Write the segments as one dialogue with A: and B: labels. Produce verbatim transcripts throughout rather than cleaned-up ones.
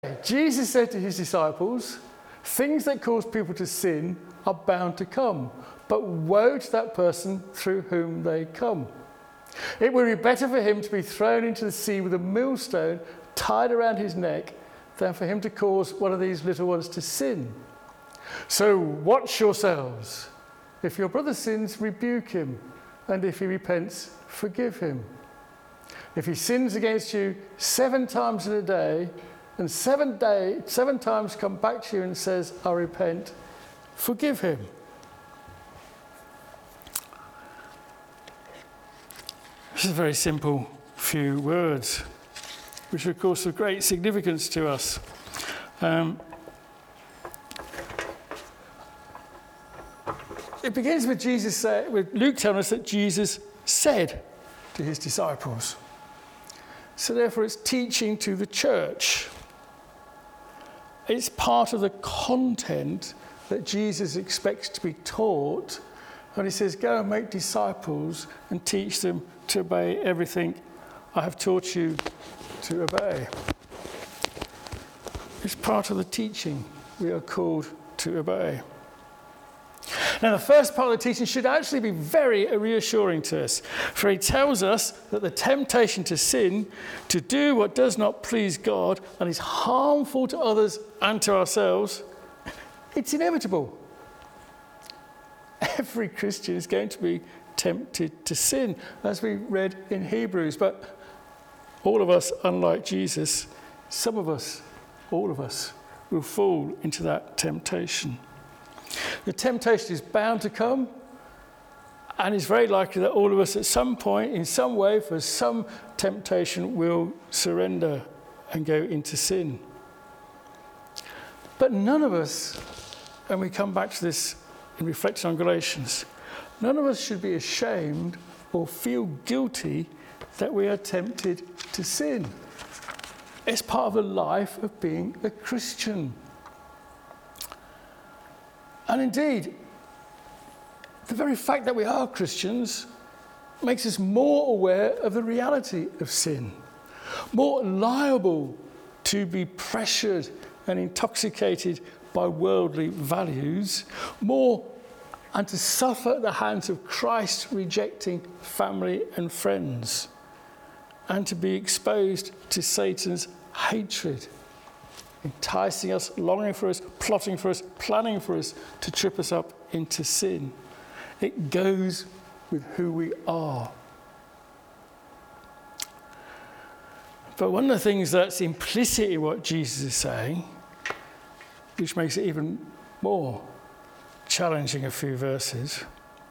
A: Jesus said to his disciples, things that cause people to sin are bound to come, but woe to that person through whom they come. It would be better for him to be thrown into the sea with a millstone tied around his neck than for him to cause one of these little ones to sin. So watch yourselves. If your brother sins, rebuke him, and if he repents, forgive him. If he sins against you seven times in a day, and seven day, seven times come back to you and says, I repent, forgive him. This is a very simple few words, which are, of course, of great significance to us. Um, it begins with Jesus say, with Luke telling us that Jesus said to his disciples. So therefore, it's teaching to the church. It's part of the content that Jesus expects to be taught. And he says, go and make disciples and teach them to obey everything I have taught you to obey. It's part of the teaching we are called to obey. Now, the first part of the teaching should actually be very reassuring to us, for he tells us that the temptation to sin, to do what does not please God and is harmful to others and to ourselves, it's inevitable. Every Christian is going to be tempted to sin, as we read in Hebrews. But all of us, unlike Jesus, some of us, all of us, will fall into that temptation. The temptation is bound to come, and it's very likely that all of us at some point, in some way, for some temptation, will surrender and go into sin. But none of us, and we come back to this in reflecting on Galatians, none of us should be ashamed or feel guilty that we are tempted to sin. It's part of the life of being a Christian. And indeed, the very fact that we are Christians makes us more aware of the reality of sin, more liable to be pressured and intoxicated by worldly values, more and to suffer at the hands of Christ rejecting family and friends, and to be exposed to Satan's hatred, enticing us, longing for us, plotting for us, planning for us to trip us up into sin. It goes with who we are. But one of the things that's implicit in what Jesus is saying, which makes it even more challenging a few verses,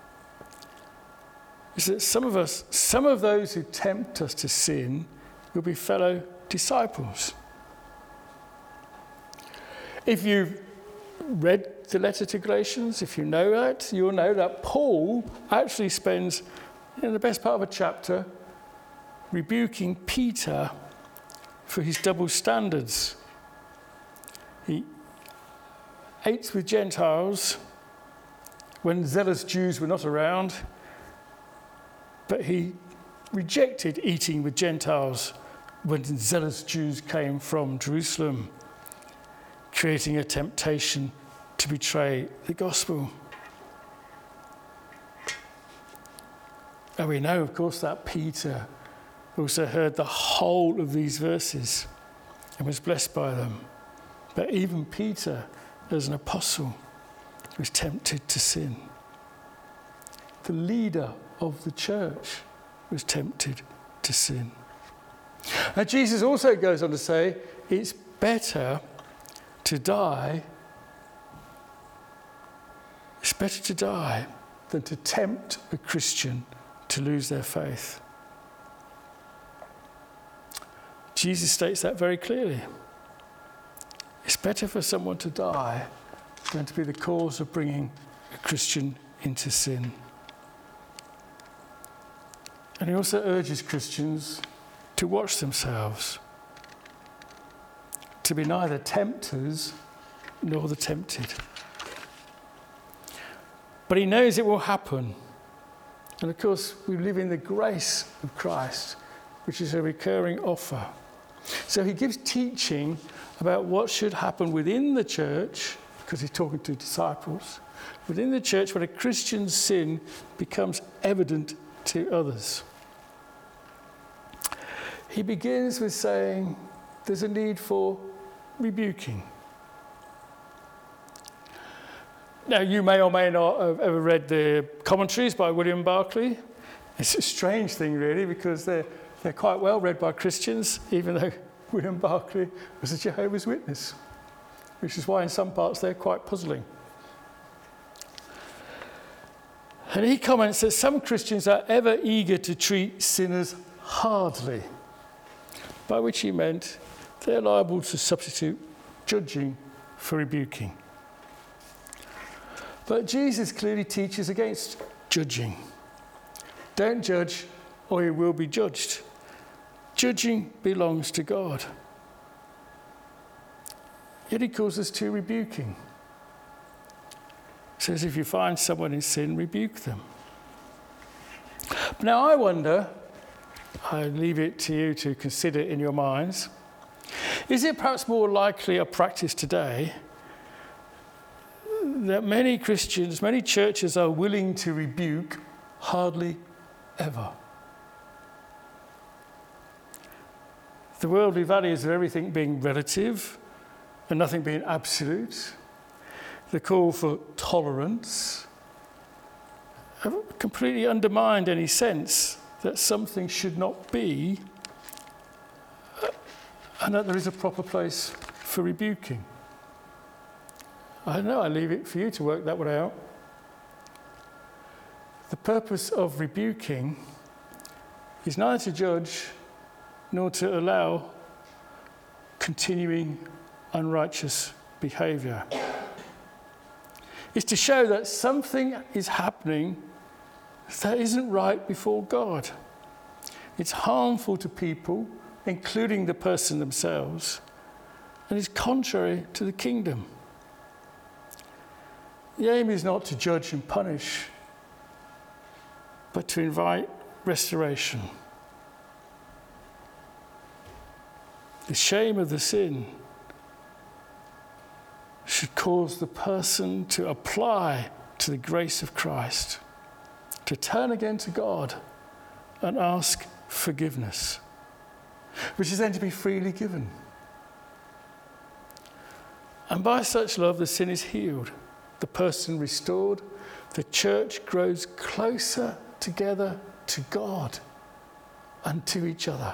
A: is that some of us, some of those who tempt us to sin will be fellow disciples. If you've read the letter to Galatians, if you know that, you'll know that Paul actually spends you know, the best part of a chapter rebuking Peter for his double standards. He ate with Gentiles when zealous Jews were not around, but he rejected eating with Gentiles when zealous Jews came from Jerusalem, creating a temptation to betray the gospel. And we know, of course, that Peter also heard the whole of these verses and was blessed by them. But even Peter, as an apostle, was tempted to sin. The leader of the church was tempted to sin. And Jesus also goes on to say, it's better to die, it's better to die than to tempt a Christian to lose their faith. Jesus states that very clearly. It's better for someone to die than to be the cause of bringing a Christian into sin. And he also urges Christians to watch themselves, to be neither tempters nor the tempted. But he knows it will happen. And of course, we live in the grace of Christ, which is a recurring offer. So he gives teaching about what should happen within the church, because he's talking to disciples, within the church when a Christian's sin becomes evident to others. He begins with saying there's a need for rebuking. Now, you may or may not have ever read the commentaries by William Barclay. It's a strange thing, really, because they're, they're quite well read by Christians, even though William Barclay was a Jehovah's Witness, which is why in some parts they're quite puzzling. And he comments that some Christians are ever eager to treat sinners hardly, by which he meant they're liable to substitute judging for rebuking. But Jesus clearly teaches against judging. Don't judge, or you will be judged. Judging belongs to God. Yet he calls us to rebuking. He says if you find someone in sin, rebuke them. Now I wonder, I leave it to you to consider in your minds, is it perhaps more likely a practice today that many Christians, many churches are willing to rebuke hardly ever? The worldly values of everything being relative and nothing being absolute, the call for tolerance, have completely undermined any sense that something should not be and that there is a proper place for rebuking. I don't know, I leave it for you to work that one out. The purpose of rebuking is neither to judge nor to allow continuing unrighteous behaviour. It's to show that something is happening that isn't right before God. It's harmful to people, including the person themselves, and is contrary to the kingdom. The aim is not to judge and punish, but to invite restoration. The shame of the sin should cause the person to apply to the grace of Christ, to turn again to God and ask forgiveness, which is then to be freely given. And by such love, the sin is healed, the person restored, the church grows closer together to God and to each other.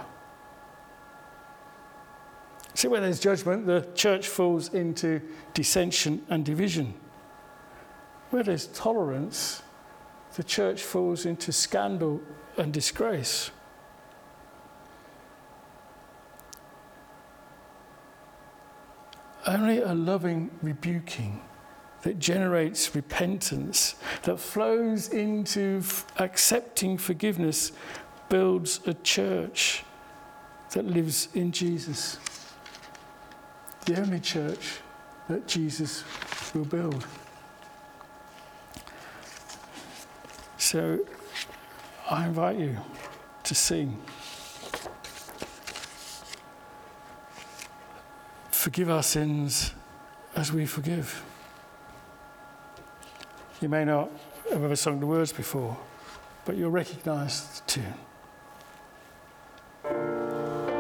A: See, where there's judgment, the church falls into dissension and division. Where there's tolerance, the church falls into scandal and disgrace. Only a loving rebuking that generates repentance, that flows into f- accepting forgiveness, builds a church that lives in Jesus. The only church that Jesus will build. So I invite you to sing. Forgive our sins as we forgive. You may not have ever sung the words before, but you'll recognise the tune.